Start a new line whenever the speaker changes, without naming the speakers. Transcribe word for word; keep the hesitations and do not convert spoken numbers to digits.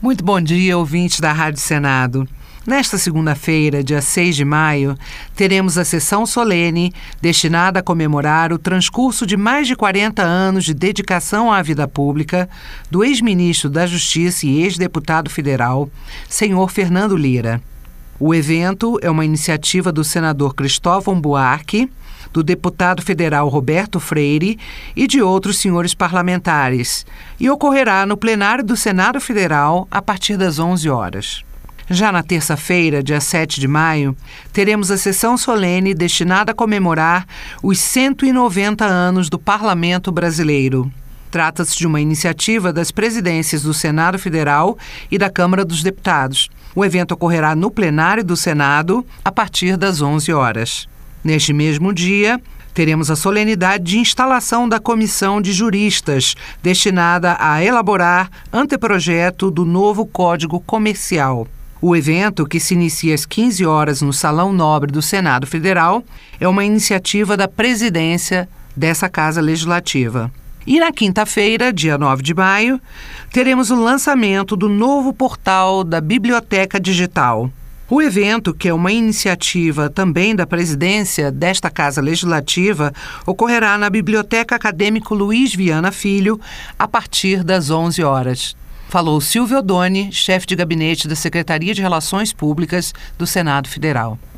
Muito bom dia, ouvintes da Rádio Senado. Nesta segunda-feira, dia seis de maio, teremos a sessão solene destinada a comemorar o transcurso de mais de quarenta anos de dedicação à vida pública do ex-ministro da Justiça e ex-deputado federal, senhor Fernando Lira. O evento é uma iniciativa do senador Cristóvão Buarque, do deputado federal Roberto Freire e de outros senhores parlamentares, e ocorrerá no plenário do Senado Federal a partir das onze horas. Já na terça-feira, dia sete de maio, teremos a sessão solene destinada a comemorar os cento e noventa anos do Parlamento Brasileiro. Trata-se de uma iniciativa das presidências do Senado Federal e da Câmara dos Deputados. O evento ocorrerá no plenário do Senado a partir das onze horas. Neste mesmo dia, teremos a solenidade de instalação da Comissão de Juristas, destinada a elaborar anteprojeto do novo Código Comercial. O evento, que se inicia às quinze horas no Salão Nobre do Senado Federal, é uma iniciativa da presidência dessa Casa Legislativa. E na quinta-feira, dia nove de maio, teremos o lançamento do novo portal da Biblioteca Digital. O evento, que é uma iniciativa também da presidência desta Casa Legislativa, ocorrerá na Biblioteca Acadêmico Luiz Viana Filho, a partir das onze horas. Falou Silvio Odoni, chefe de gabinete da Secretaria de Relações Públicas do Senado Federal.